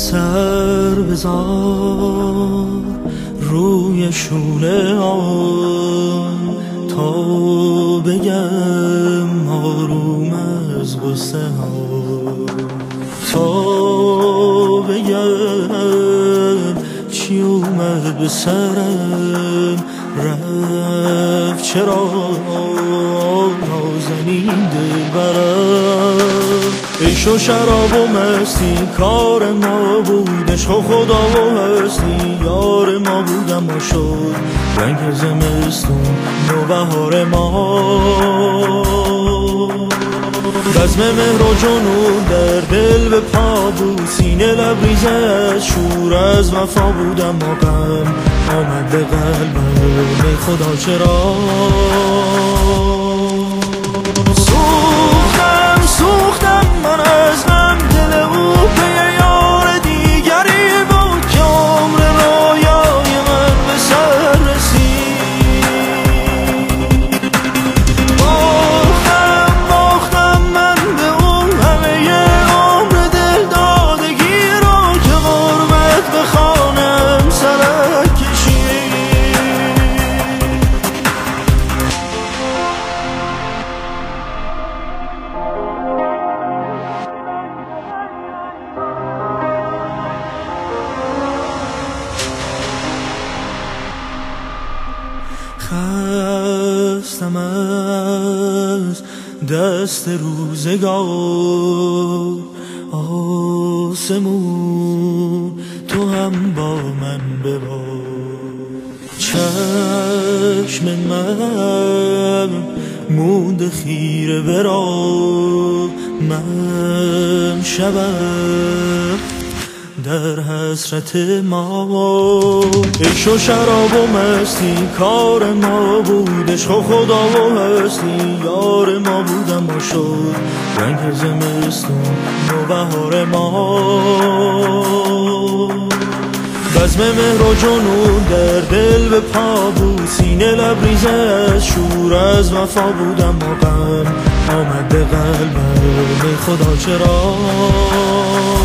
سر بذار روی شونه آن تا بگم آروم از غصه ها، تا بگم چی اومد به سرم رفت چرا نازنین دلبرم. عیش و شراب و مستی کار ما بود، عشق و خدا و هستی یار ما بود، اما شد رنگ زمستون نوبهار ما. بزم مهر و جنون در دل به پا بود، سینه لبریزه از شور از وفا بود، اما غم آمد به قلبم ای خدا چرا. سوختم من از غم، دل او پی یار دیگری بود که عمر رویای من به سر رسید. باختم من به اون همه عمر دل دادگی رو که غربت به خانم سرک کشید. خستم از دست روزگار، آسمون تو هم با من ببار. چشم من مونده خیره به راه، من شبم در حسرت ما. عیش و شراب و مستی کار ما بود، عشق و خدا و هستی یار ما بود، اما شد رنگ زمستون نوبهار ما. بزم مهر و جنون در دل به پا بود، سینه لبریزه از شور از وفا بود، اما غم آمد به قلبم ای خدا چرا.